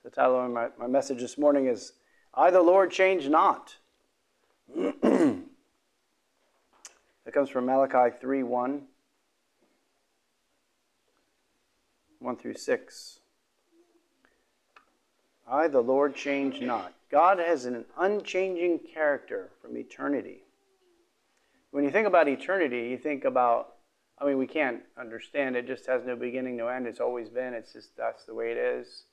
The title of my message this morning is, I, the Lord, change not. It comes from Malachi 3:1, 1 through 6. I, the Lord, change not. God has an unchanging character from eternity. When you think about eternity, you think about, we can't understand it. It just has no beginning, no end. It's always been. It's just, that's the way it is.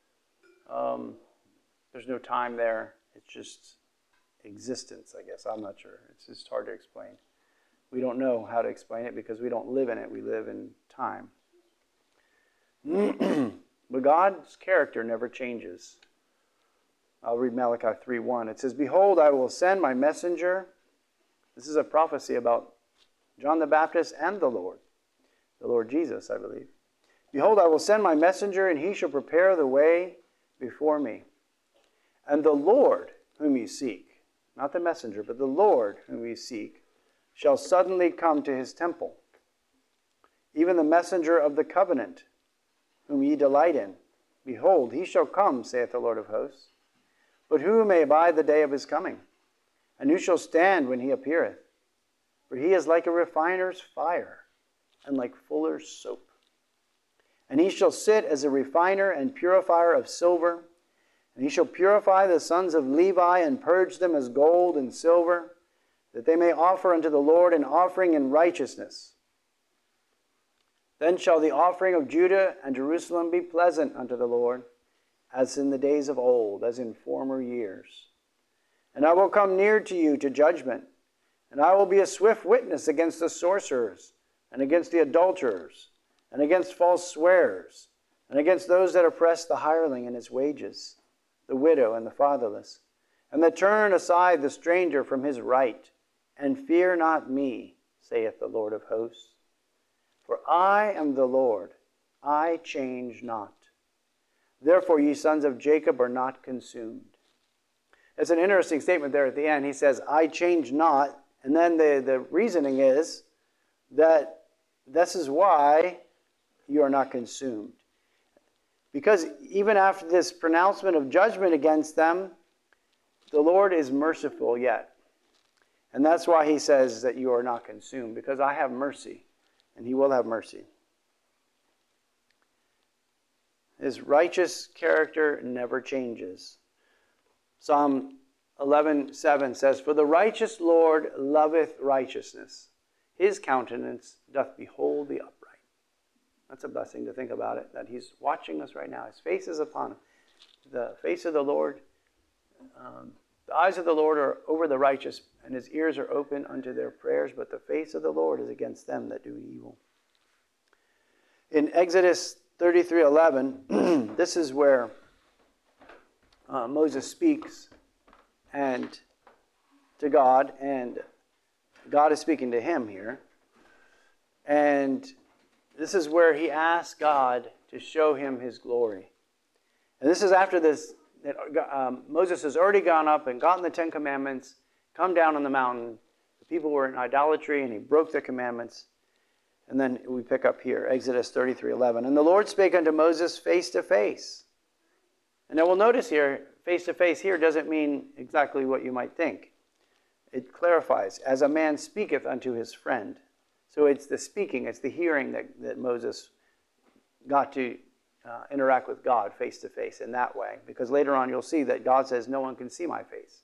There's no time there. It's just existence, I guess. I'm not sure. It's just hard to explain. We don't know how to explain it because we don't live in it. We live in time. But God's character never changes. I'll read Malachi 3:1. It says, Behold, I will send my messenger. This is a prophecy about John the Baptist and the Lord Jesus, I believe. Behold, I will send my messenger, and he shall prepare the way before me. And the Lord whom you seek, not the messenger, but the Lord whom you seek, shall suddenly come to his temple. Even the messenger of the covenant, whom ye delight in. Behold, he shall come, saith the Lord of hosts. But who may abide the day of his coming? And who shall stand when he appeareth? For he is like a refiner's fire, and like fuller's soap. And he shall sit as a refiner and purifier of silver. And he shall purify the sons of Levi, and purge them as gold and silver, that they may offer unto the Lord an offering in righteousness. Then shall the offering of Judah and Jerusalem be pleasant unto the Lord, as in the days of old, as in former years. And I will come near to you to judgment, and I will be a swift witness against the sorcerers, and against the adulterers, and against false swearers, and against those that oppress the hireling and his wages, the widow and the fatherless, and that turn aside the stranger from his right, and fear not me, saith the Lord of hosts. For I am the Lord, I change not. Therefore ye sons of Jacob are not consumed. It's an interesting statement there at the end. He says, I change not. And then the reasoning is that this is why you are not consumed. Because even after this pronouncement of judgment against them, the Lord is merciful yet. And that's why he says that you are not consumed, because I have mercy, and he will have mercy. His righteous character never changes. Psalm 11:7 says, For the righteous Lord loveth righteousness. His countenance doth behold the upright. That's a blessing to think about it, that he's watching us right now. His face is upon him. The face of the Lord, the eyes of the Lord are over the righteous, and his ears are open unto their prayers, but the face of the Lord is against them that do evil. In Exodus 33:11, this is where Moses speaks and to God, and God is speaking to him here. And this is where he asks God to show him his glory. And this is after this, that Moses has already gone up and gotten the 10 Commandments, come down on the mountain. The people were in idolatry, and he broke the commandments. And then we pick up here, Exodus 33:11. And the Lord spake unto Moses face to face. And now we'll notice here, face to face here doesn't mean exactly what you might think. It clarifies, as a man speaketh unto his friend. So it's the speaking, it's the hearing that Moses got to interact with God face to face in that way. Because later on you'll see that God says, no one can see my face.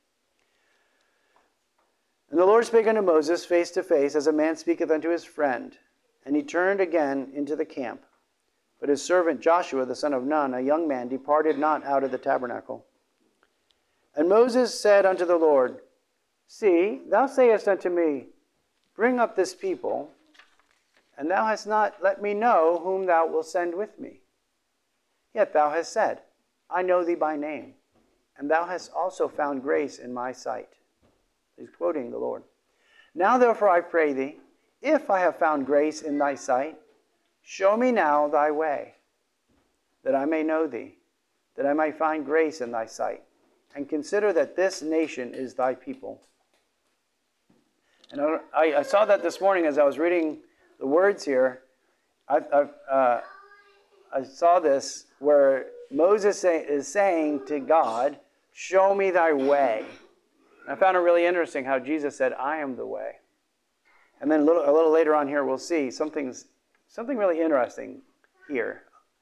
And the Lord spake unto Moses face to face, as a man speaketh unto his friend. And he turned again into the camp. But his servant Joshua, the son of Nun, a young man, departed not out of the tabernacle. And Moses said unto the Lord, See, thou sayest unto me, Bring up this people, and thou hast not let me know whom thou wilt send with me. Yet thou hast said, I know thee by name, and thou hast also found grace in my sight. He's quoting the Lord. Now therefore I pray thee, if I have found grace in thy sight, show me now thy way, that I may know thee, that I may find grace in thy sight, and consider that this nation is thy people. And I saw that this morning as I was reading the words here. I saw this where Moses is saying to God, show me thy way. And I found it really interesting how Jesus said, I am the way. And then a little later on here, we'll see something really interesting here.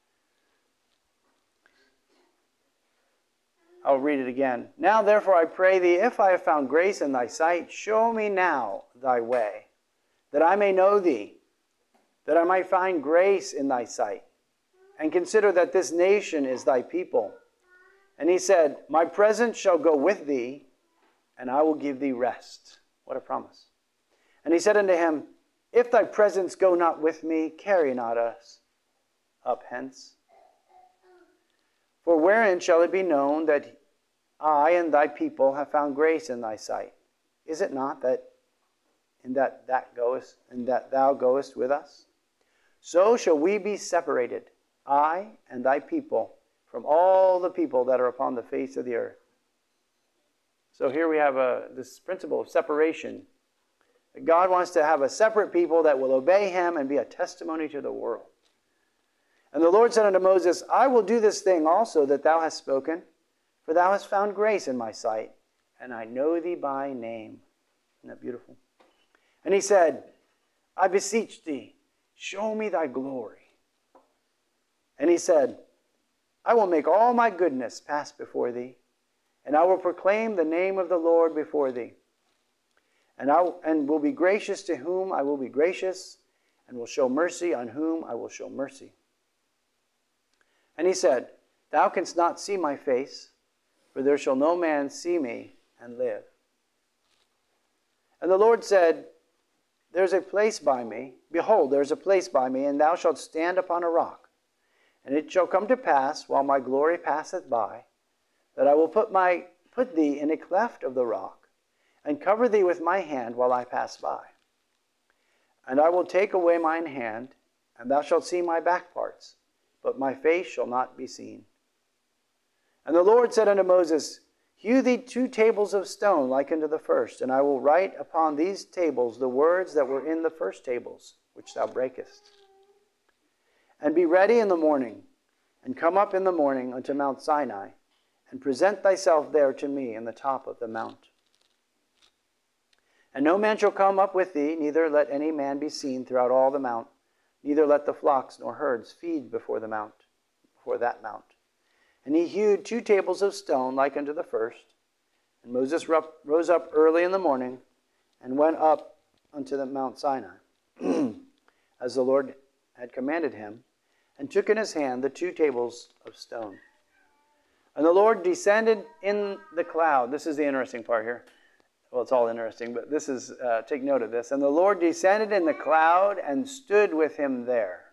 I'll read it again. Now, therefore, I pray thee, if I have found grace in thy sight, show me now thy way, that I may know thee, that I might find grace in thy sight, and consider that this nation is thy people. And he said, my presence shall go with thee, and I will give thee rest. What a promise. And he said unto him, if thy presence go not with me, carry not us up hence. For wherein shall it be known that I and thy people have found grace in thy sight? Is it not that in that thou goest with us? So shall we be separated, I and thy people, from all the people that are upon the face of the earth. So here we have this principle of separation. God wants to have a separate people that will obey him and be a testimony to the world. And the Lord said unto Moses, I will do this thing also that thou hast spoken, for thou hast found grace in my sight, and I know thee by name. Isn't that beautiful? And he said, I beseech thee, show me thy glory. And he said, I will make all my goodness pass before thee, and I will proclaim the name of the Lord before thee. And will be gracious to whom I will be gracious, and will show mercy on whom I will show mercy. And he said, thou canst not see my face, for there shall no man see me and live. And the Lord said, there is a place by me. Behold, there is a place by me, and thou shalt stand upon a rock. And it shall come to pass, while my glory passeth by, that I will put thee in a cleft of the rock, and cover thee with my hand while I pass by. And I will take away mine hand, and thou shalt see my back parts, but my face shall not be seen. And the Lord said unto Moses, hew thee 2 tables of stone like unto the first, and I will write upon these tables the words that were in the first tables, which thou breakest. And be ready in the morning, and come up in the morning unto Mount Sinai, and present thyself there to me in the top of the mount. And no man shall come up with thee, neither let any man be seen throughout all the mount, neither let the flocks nor herds feed before that mount. And he hewed 2 tables of stone like unto the first. And Moses rose up early in the morning, and went up unto the Mount Sinai, as the Lord had commanded him, and took in his hand the 2 tables of stone. And the Lord descended in the cloud. This is the interesting part here. Well, it's all interesting, but this is, take note of this. And the Lord descended in the cloud and stood with him there,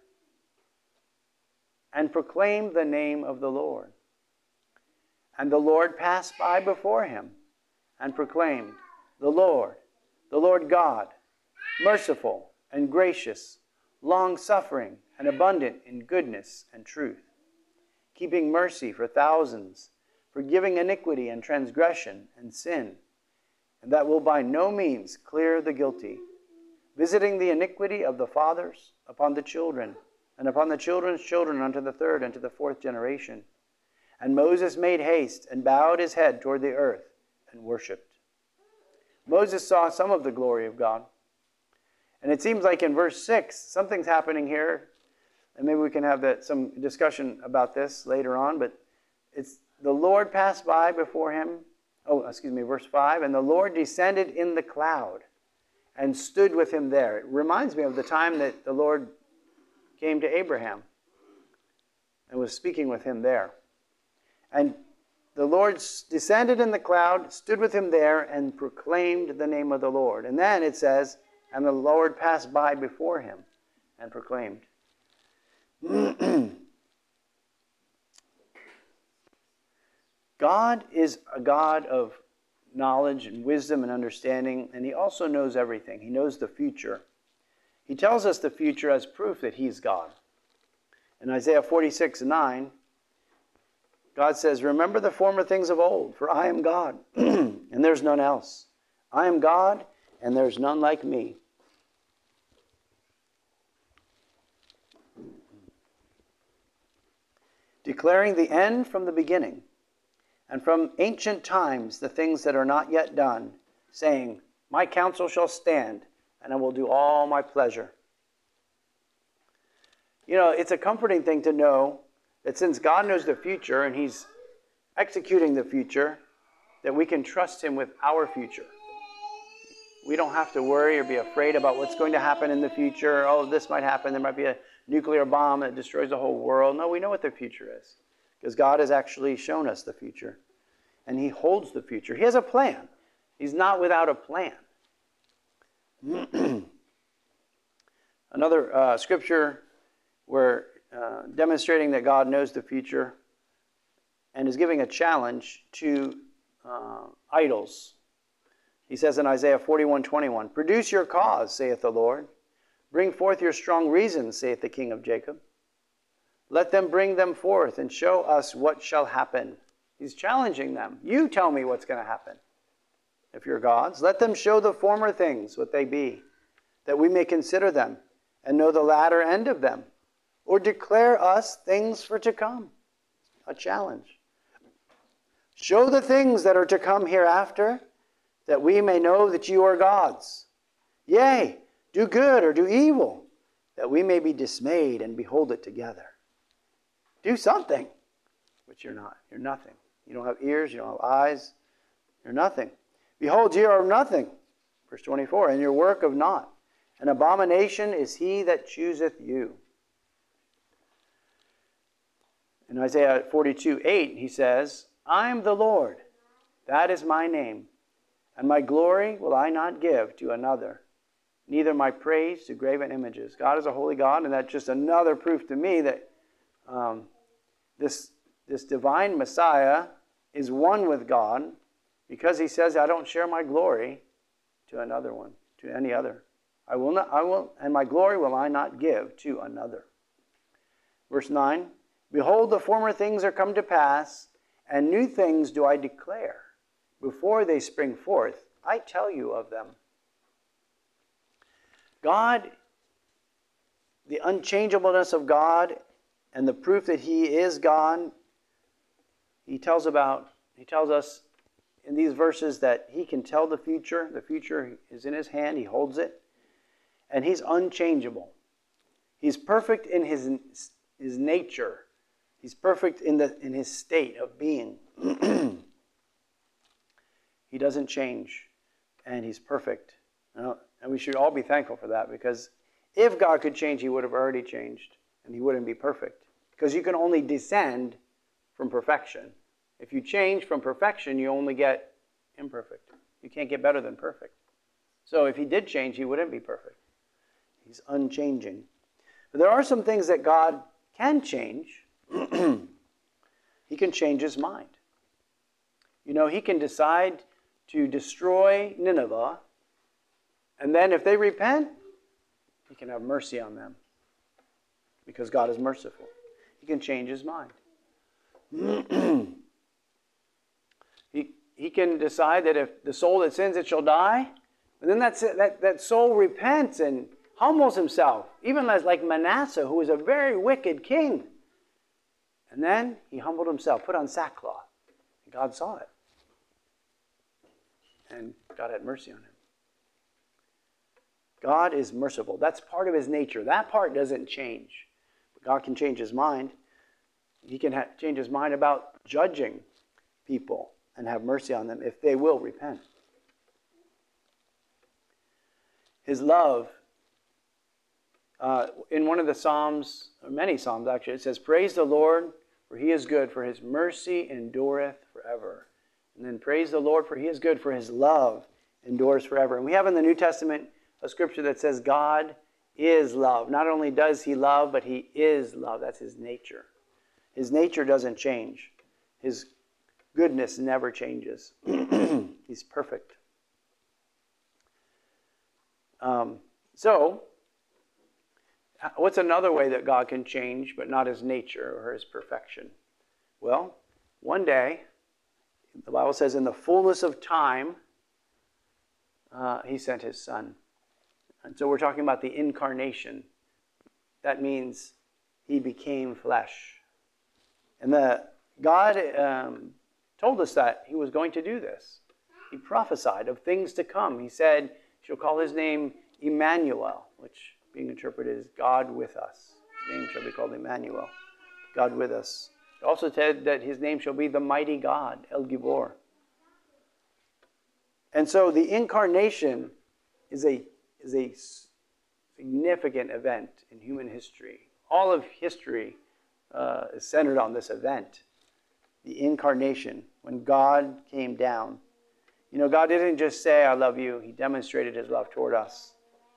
and proclaimed the name of the Lord. And the Lord passed by before him, and proclaimed, the Lord God, merciful and gracious, long-suffering and abundant in goodness and truth, keeping mercy for thousands, forgiving iniquity and transgression and sin, and that will by no means clear the guilty, visiting the iniquity of the fathers upon the children, and upon the children's children unto the 3rd and to the 4th generation. And Moses made haste, and bowed his head toward the earth, and worshipped. Moses saw some of the glory of God. And it seems like in verse 6, something's happening here, and maybe we can have some discussion about this later on, but it's the Lord passed by before him. Verse 5, and the Lord descended in the cloud and stood with him there. It reminds me of the time that the Lord came to Abraham and was speaking with him there. And the Lord descended in the cloud, stood with him there, and proclaimed the name of the Lord. And then it says, and the Lord passed by before him and proclaimed. God is a God of knowledge and wisdom and understanding, and he also knows everything. He knows the future. He tells us the future as proof that he's God. In Isaiah 46:9, God says, remember the former things of old, for I am God, and there's none else. I am God, and there's none like me. declaring the end from the beginning, and from ancient times the things that are not yet done, saying, My counsel shall stand, and I will do all my pleasure. You know, it's a comforting thing to know that since God knows the future and He's executing the future, that we can trust Him with our future. We don't have to worry or be afraid about what's going to happen in the future. Oh, this might happen. There might be a nuclear bomb that destroys the whole world. No, we know what the future is because God has actually shown us the future. And He holds the future. He has a plan. He's not without a plan. Another scripture where demonstrating that God knows the future and is giving a challenge to idols. He says in Isaiah 41:21, Produce your cause, saith the Lord. Bring forth your strong reasons, saith the King of Jacob. Let them bring them forth and show us what shall happen. He's challenging them. You tell me what's going to happen. If you're gods, let them show the former things what they be, that we may consider them and know the latter end of them, or declare us things for to come. A challenge. Show the things that are to come hereafter, that we may know that you are gods. Yea, do good or do evil, that we may be dismayed and behold it together. Do something, but you're not. You're nothing. You don't have ears, you don't have eyes, you're nothing. Behold, ye are nothing. Verse 24, and your work of naught. An abomination is he that chooseth you. In Isaiah 42:8, he says, I am the Lord, that is my name, and my glory will I not give to another, neither my praise to graven images. God is a holy God, and that's just another proof to me that this divine Messiah is one with God, because he says, I don't share my glory to another one, to any other. And my glory will I not give to another. Verse 9, Behold, the former things are come to pass, and new things do I declare. Before they spring forth, I tell you of them. God, the unchangeableness of God, and the proof that He is God, He tells us in these verses that He can tell the future. The future is in His hand. He holds it. And He's unchangeable. He's perfect in His nature. He's perfect in His state of being. He doesn't change. And He's perfect. And we should all be thankful for that, because if God could change, He would have already changed. And He wouldn't be perfect. Because you can only descend from perfection. If you change from perfection, you only get imperfect. You can't get better than perfect. So if He did change, He wouldn't be perfect. He's unchanging. But there are some things that God can change. He can change His mind. You know, He can decide to destroy Nineveh, and then if they repent, He can have mercy on them, because God is merciful. He can change His mind. He can decide that if the soul that sins, it shall die. And then that soul repents and humbles himself, even like Manasseh, who was a very wicked king. And then he humbled himself, put on sackcloth. And God saw it. And God had mercy on him. God is merciful. That's part of His nature. That part doesn't change. But God can change His mind. He can change His mind about judging people and have mercy on them if they will repent. His love, in one of the Psalms, or many Psalms actually, it says, Praise the Lord, for He is good, for His mercy endureth forever. And then praise the Lord, for He is good, for His love endures forever. And we have in the New Testament a scripture that says God is love. Not only does He love, but He is love. That's His nature. His nature doesn't change. His goodness never changes. He's perfect. So, what's another way that God can change, but not His nature or His perfection? Well, one day, the Bible says, in the fullness of time, He sent His Son. And so we're talking about the incarnation. That means He became flesh. And God told us that he was going to do this. He prophesied of things to come. He said, she'll call his name Emmanuel, which being interpreted as God with us. His name shall be called Emmanuel, God with us. It also said that his name shall be the mighty God, El Gibor. And so the incarnation is a significant event in human history. All of history is centered on this event, the incarnation, when God came down. You know, God didn't just say, I love you. He demonstrated his love toward us.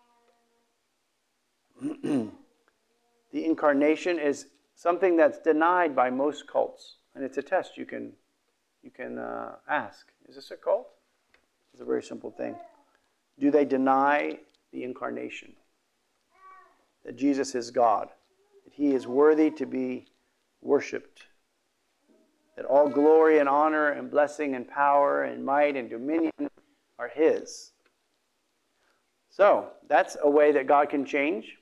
The incarnation is something that's denied by most cults. And it's a test you can ask. Is this a cult? It's a very simple thing. Do they deny the incarnation? That Jesus is God. That he is worthy to be worshipped. That all glory and honor and blessing and power and might and dominion are his. So, that's a way that God can change.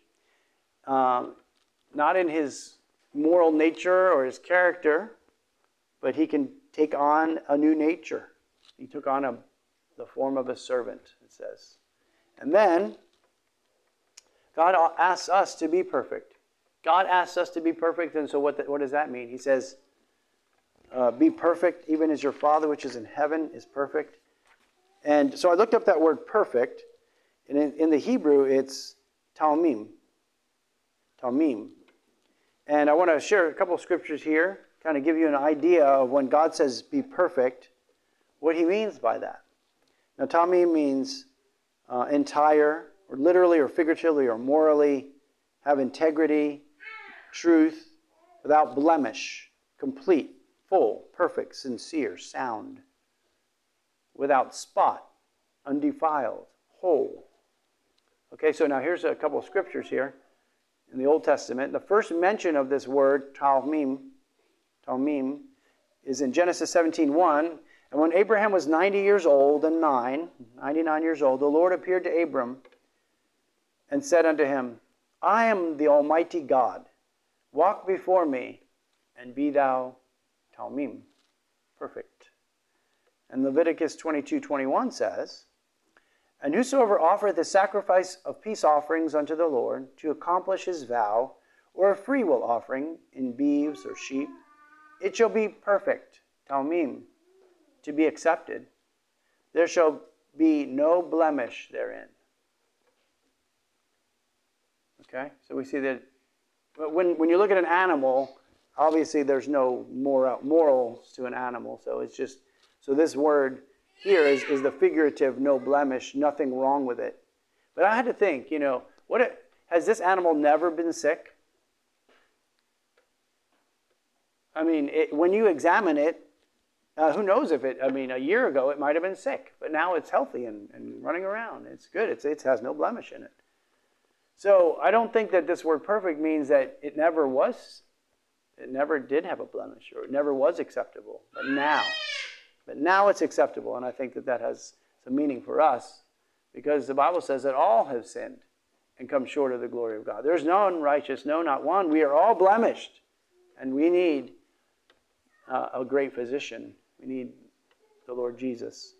Not in his moral nature or his character, but he can take on a new nature. He took on the form of a servant, it says. And then, God asks us to be perfect. God asks us to be perfect, and so what does that mean? He says, be perfect, even as your Father which is in heaven is perfect. And so I looked up that word perfect, and in the Hebrew it's talmim. Talmim. And I want to share a couple of scriptures here, kind of give you an idea of when God says be perfect, what he means by that. Now, talmim means entire, or literally or figuratively or morally, have integrity, truth, without blemish, complete, full, perfect, sincere, sound, without spot, undefiled, whole. Okay, so now here's a couple of scriptures here in the Old Testament. The first mention of this word, talmim, is in Genesis 17:1. And when Abraham was 90 years old and 99 years old, the Lord appeared to Abram and said unto him, I am the Almighty God. Walk before me and be thou talmim, perfect. And Leviticus 22:21 says, And whosoever offereth a sacrifice of peace offerings unto the Lord to accomplish his vow, or a freewill offering in beeves or sheep, it shall be perfect, talmim, to be accepted. There shall be no blemish therein. Okay, so we see that when you look at an animal, obviously there's no morals to an animal. So this word here is the figurative, no blemish, nothing wrong with it. But I had to think, has this animal never been sick? I mean, when you examine it, who knows if a year ago it might have been sick, but now it's healthy and running around. It's good. It has no blemish in it. So I don't think that this word perfect means that it never did have a blemish, or it never was acceptable. But now it's acceptable, and I think that has some meaning for us, because the Bible says that all have sinned and come short of the glory of God. There's none righteous, no, not one. We are all blemished, and we need a great physician. We need the Lord Jesus.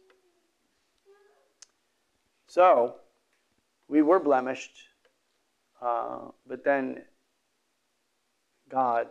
So, we were blemished, but then God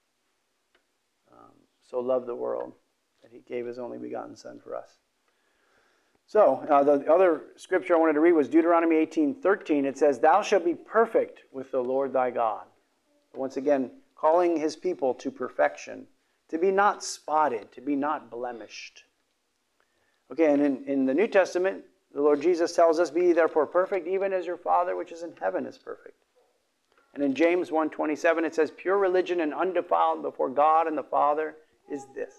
so loved the world that he gave his only begotten Son for us. So, the other scripture I wanted to read was Deuteronomy 18:13. It says, Thou shalt be perfect with the Lord thy God. Once again, calling his people to perfection, to be not spotted, to be not blemished. Okay, and in the New Testament, the Lord Jesus tells us, Be ye therefore perfect, even as your Father which is in heaven is perfect. And in James 1:27, it says, Pure religion and undefiled before God and the Father is this,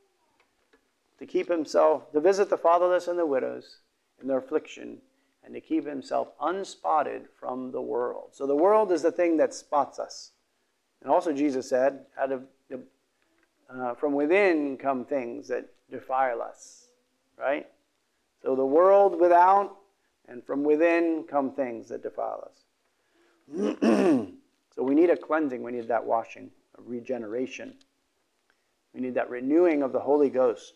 to visit the fatherless and the widows in their affliction, and to keep himself unspotted from the world. So the world is the thing that spots us. And also Jesus said, from within come things that defile us, right? So the world without, and from within come things that defile us. So we need a cleansing, we need that washing, a regeneration. We need that renewing of the Holy Ghost.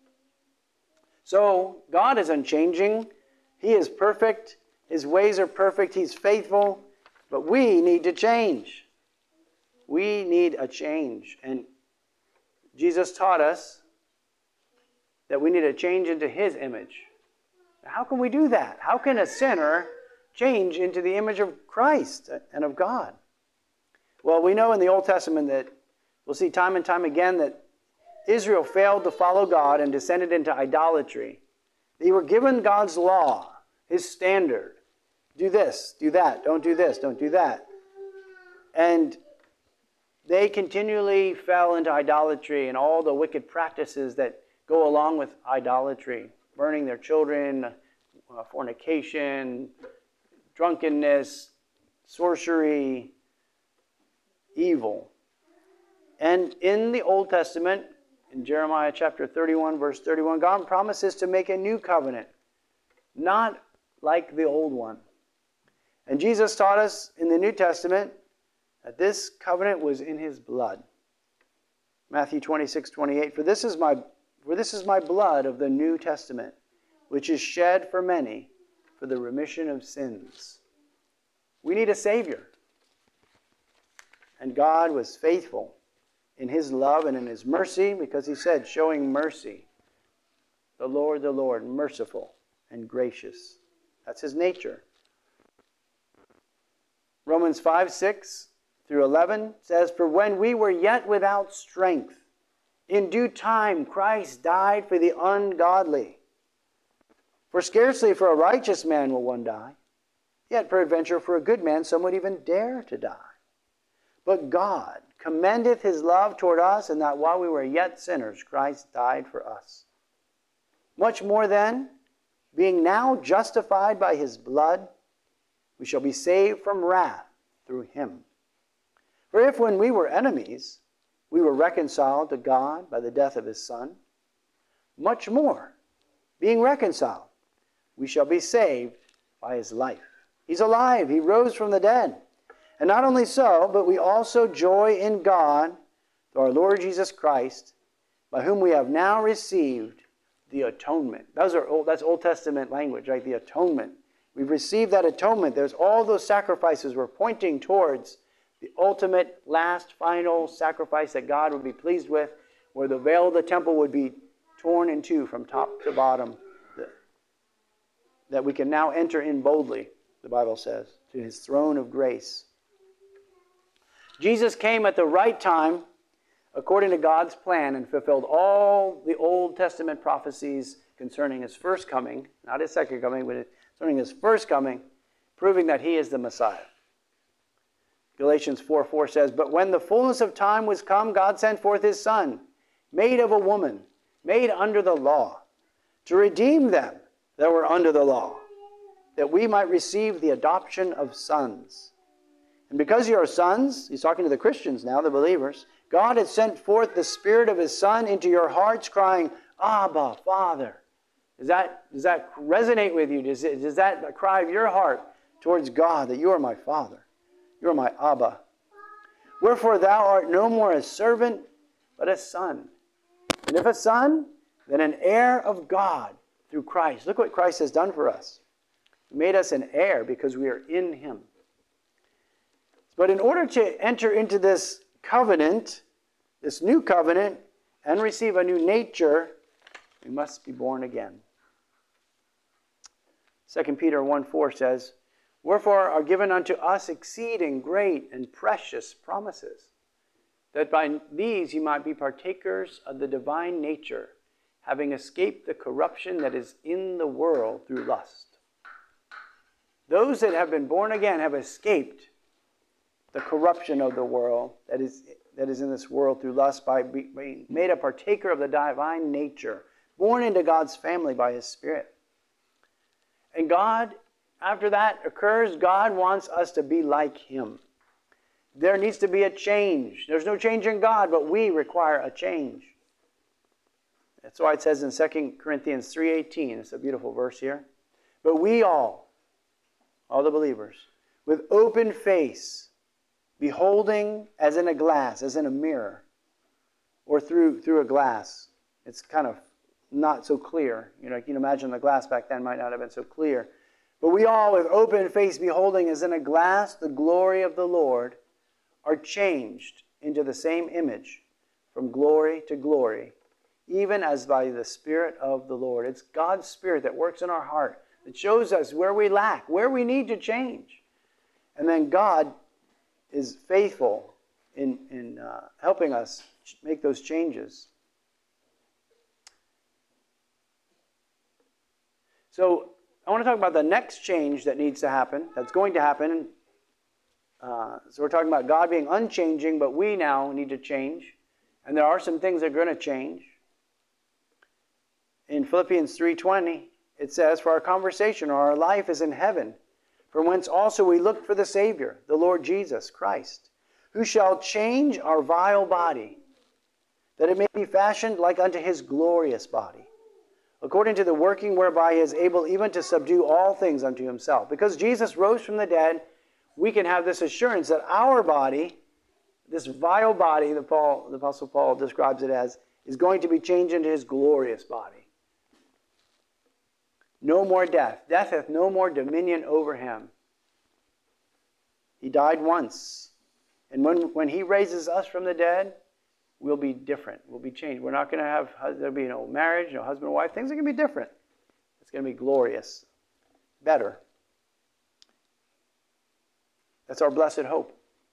So, God is unchanging. He is perfect. His ways are perfect. He's faithful. But we need to change. We need a change. And Jesus taught us that we need to change into His image. How can we do that? How can a sinner change into the image of Christ and of God? Well, we know in the Old Testament that we'll see time and time again that Israel failed to follow God and descended into idolatry. They were given God's law, His standard. Do this, do that, don't do this, don't do that. And they continually fell into idolatry and all the wicked practices that go along with idolatry. Burning their children, fornication, drunkenness, sorcery, evil. And in the Old Testament, in Jeremiah chapter 31, verse 31, God promises to make a new covenant, not like the old one. And Jesus taught us in the New Testament that this covenant was in His blood. Matthew 26:28, For this is my blood of the New Testament, which is shed for many for the remission of sins. We need a Savior. And God was faithful in His love and in His mercy, because He said, showing mercy, the Lord, merciful and gracious. That's His nature. Romans 5:6-11 says, For when we were yet without strength, in due time Christ died for the ungodly. For scarcely for a righteous man will one die, yet peradventure for a good man some would even dare to die. But God commendeth His love toward us, in that while we were yet sinners, Christ died for us. Much more then, being now justified by His blood, we shall be saved from wrath through Him. For if when we were enemies, we were reconciled to God by the death of His Son, much more, being reconciled, we shall be saved by His life. He's alive. He rose from the dead. And not only so, but we also joy in God through our Lord Jesus Christ, by whom we have now received the atonement. That's Old Testament language, right? The atonement. We've received that atonement. There's all those sacrifices were pointing towards the ultimate, last, final sacrifice that God would be pleased with, where the veil of the temple would be torn in two from top to bottom, that we can now enter in boldly, the Bible says, to His throne of grace. Jesus came at the right time, according to God's plan, and fulfilled all the Old Testament prophecies concerning His first coming, not His second coming, but concerning His first coming, proving that He is the Messiah. Galatians 4:4 says, But when the fullness of time was come, God sent forth His Son, made of a woman, made under the law, to redeem them that were under the law, that we might receive the adoption of sons. And because you are sons, He's talking to the Christians now, the believers, God has sent forth the Spirit of His Son into your hearts, crying, Abba, Father. Does that resonate with you? Does that cry of your heart towards God, that you are my Father? You are my Abba. Wherefore thou art no more a servant, but a son. And if a son, then an heir of God through Christ. Look what Christ has done for us. He made us an heir because we are in Him. But in order to enter into this covenant, this new covenant, and receive a new nature, we must be born again. 2 Peter 1:4 says, Wherefore are given unto us exceeding great and precious promises, that by these ye might be partakers of the divine nature, having escaped the corruption that is in the world through lust. Those that have been born again have escaped the corruption of the world that is in this world through lust, by being made a partaker of the divine nature, born into God's family by His Spirit. And God, after that occurs, God wants us to be like Him. There needs to be a change. There's no change in God, but we require a change. That's why it says in 2 Corinthians 3:18, it's a beautiful verse here, But we all the believers, with open face, beholding as in a glass, as in a mirror, or through a glass. It's kind of not so clear. You can imagine the glass back then might not have been so clear. But we all, with open face beholding as in a glass the glory of the Lord, are changed into the same image from glory to glory, even as by the Spirit of the Lord. It's God's Spirit that works in our heart, that shows us where we lack, where we need to change. And then God is faithful in helping us make those changes. So I want to talk about the next change that needs to happen, that's going to happen. So we're talking about God being unchanging, but we now need to change. And there are some things that are going to change. In Philippians 3:20, it says, "For our conversation or our life is in heaven, from whence also we look for the Savior, the Lord Jesus Christ, who shall change our vile body, that it may be fashioned like unto his glorious body, according to the working whereby he is able even to subdue all things unto himself." Because Jesus rose from the dead, we can have this assurance that our body, this vile body that the Apostle Paul describes it as, is going to be changed into his glorious body. No more death. Death hath no more dominion over him. He died once. And when he raises us from the dead, we'll be different. We'll be changed. We're not going to have, there'll be no marriage, no husband and wife. Things are going to be different. It's going to be glorious. Better. That's our blessed hope.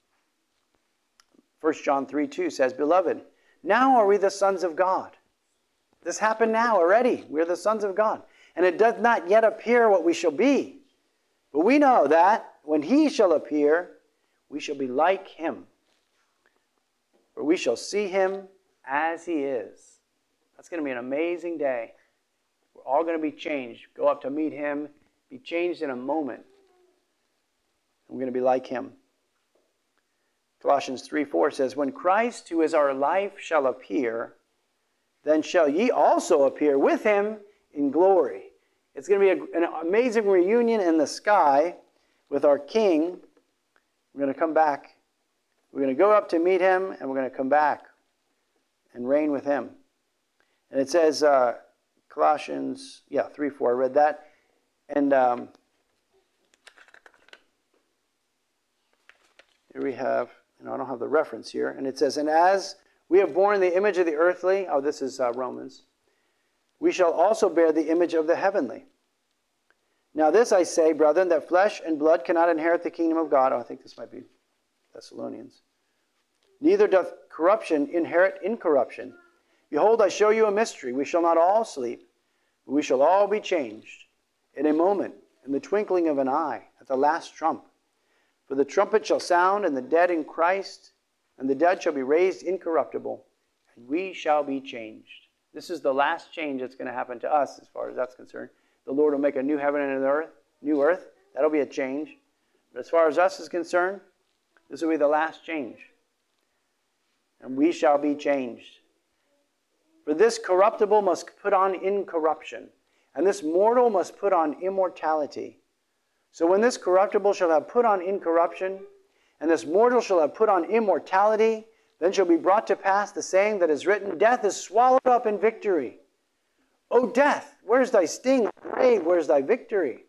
1 John 3:2 says, "Beloved, now are we the sons of God." This happened now already. We're the sons of God. "And it doth not yet appear what we shall be. But we know that when he shall appear, we shall be like him. For we shall see him as he is." That's going to be an amazing day. We're all going to be changed. Go up to meet him, be changed in a moment. We're going to be like him. Colossians 3:4 says, "When Christ, who is our life, shall appear, then shall ye also appear with him in glory." It's going to be an amazing reunion in the sky with our King. We're going to come back. We're going to go up to meet him, and we're going to come back and reign with him. And it says, Colossians 3:4, I read that. And here we have, I don't have the reference here. And it says, "And as we have borne the image of the earthly," this is Romans, "we shall also bear the image of the heavenly. Now this I say, brethren, that flesh and blood cannot inherit the kingdom of God." I think this might be Thessalonians. "Neither doth corruption inherit incorruption. Behold, I show you a mystery. We shall not all sleep, but we shall all be changed in a moment, in the twinkling of an eye, at the last trump. For the trumpet shall sound, and the dead in Christ, and the dead shall be raised incorruptible, and we shall be changed." This is the last change that's going to happen to us as far as that's concerned. The Lord will make a new heaven and an new earth. That'll be a change. But as far as us is concerned, this will be the last change. And we shall be changed. "For this corruptible must put on incorruption, and this mortal must put on immortality. So when this corruptible shall have put on incorruption, and this mortal shall have put on immortality, then shall be brought to pass the saying that is written, Death is swallowed up in victory. O death, where's thy sting? Grave, where's thy victory?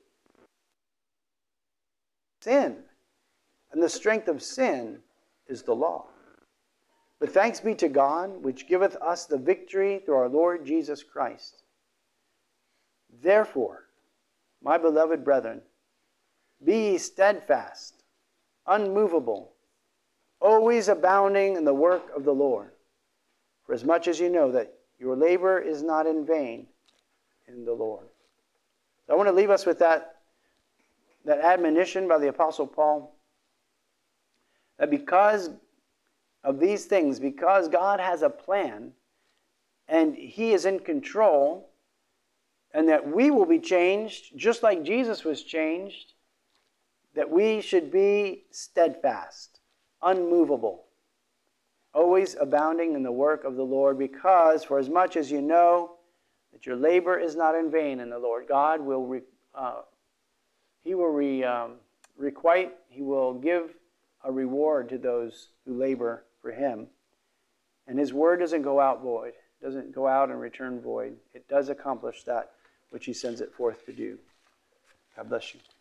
Sin. And the strength of sin is the law. But thanks be to God, which giveth us the victory through our Lord Jesus Christ. Therefore, my beloved brethren, be ye steadfast, unmovable, always abounding in the work of the Lord, for as much as you know that your labor is not in vain in the Lord." So I want to leave us with that admonition by the Apostle Paul, that because of these things, because God has a plan, and he is in control, and that we will be changed, just like Jesus was changed, that we should be steadfast, unmovable, always abounding in the work of the Lord, because for as much as you know that your labor is not in vain in the Lord, God will requite, he will give a reward to those who labor for him. And his word doesn't go out void, doesn't go out and return void. It does accomplish that which he sends it forth to do. God bless you.